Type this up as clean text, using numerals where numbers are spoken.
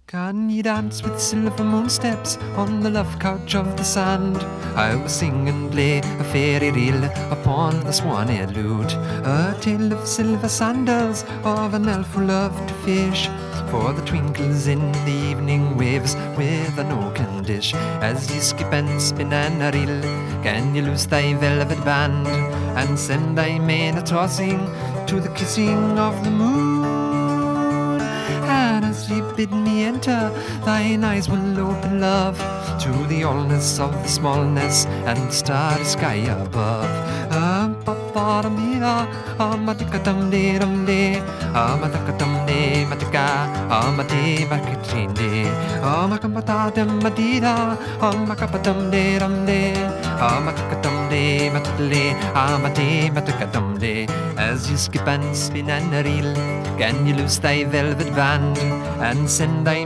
Can you dance with silver moon steps on the love couch of the sand? I will sing and play a fairy reel upon the swanny lute, a tale of silver sandals of an elf who loved to fish, for the twinkles in the evening waves with an oaken dish. As you skip and spin and reel, can you loose thy velvet band and send thy mane a tossing to the kissing of the moon? And as you bid me enter, thine eyes will open, love, to the allness of the smallness and the starry sky above. As you skip and spin and reel, can you loose thy velvet band and send thy